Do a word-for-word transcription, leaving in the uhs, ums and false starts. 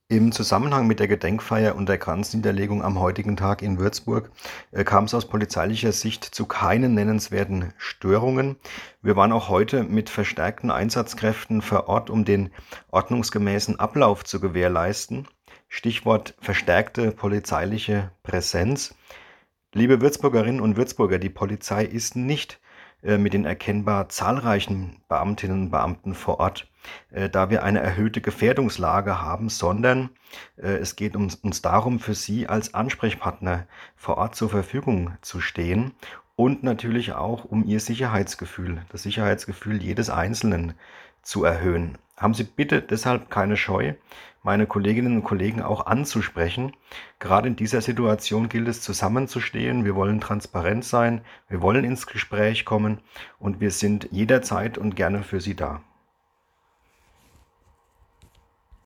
Im Zusammenhang mit der Gedenkfeier und der Kranzniederlegung am heutigen Tag in Würzburg äh, kam es aus polizeilicher Sicht zu keinen nennenswerten Störungen. Wir waren auch heute mit verstärkten Einsatzkräften vor Ort, um den ordnungsgemäßen Ablauf zu gewährleisten. Stichwort verstärkte polizeiliche Präsenz. Liebe Würzburgerinnen und Würzburger, die Polizei ist nicht äh, mit den erkennbar zahlreichen Beamtinnen und Beamten vor Ort, äh, da wir eine erhöhte Gefährdungslage haben, sondern äh, es geht uns, uns darum, für Sie als Ansprechpartner vor Ort zur Verfügung zu stehen und natürlich auch um Ihr Sicherheitsgefühl, das Sicherheitsgefühl jedes Einzelnen zu erhöhen. Haben Sie bitte deshalb keine Scheu, meine Kolleginnen und Kollegen auch anzusprechen. Gerade in dieser Situation gilt es, zusammenzustehen. Wir wollen transparent sein, wir wollen ins Gespräch kommen und wir sind jederzeit und gerne für Sie da.